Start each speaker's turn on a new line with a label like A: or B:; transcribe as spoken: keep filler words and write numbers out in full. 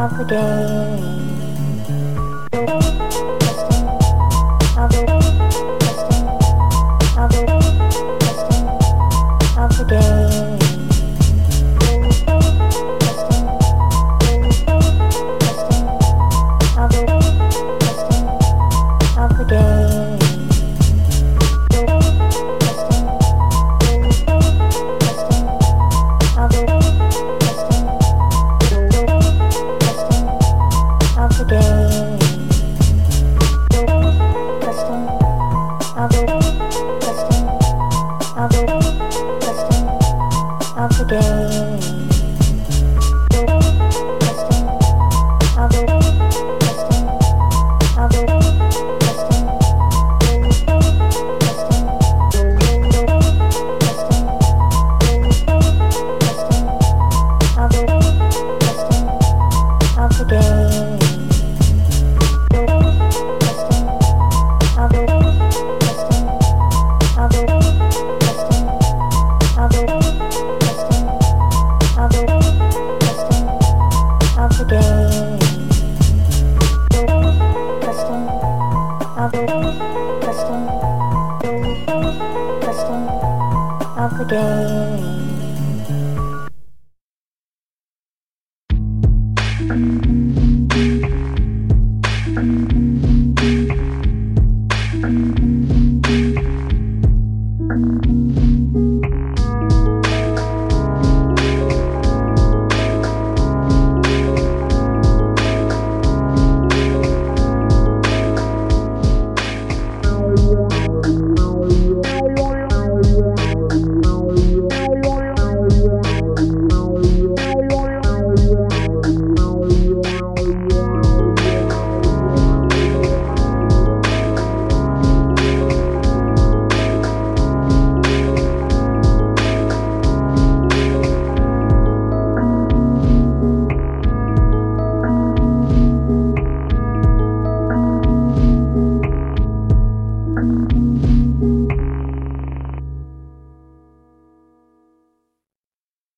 A: of the game. Testing of the testing of the testing of the game. Testing testing of the testing of the game. Testing testing of the testing testing of the game. Testing of the testing of the testing of the game. Testing of the testing of the testing testing testing testing of the testing of the game. Testing of the testing of the testing of the testing of the testing of the game. Testing of the testing testing of the game.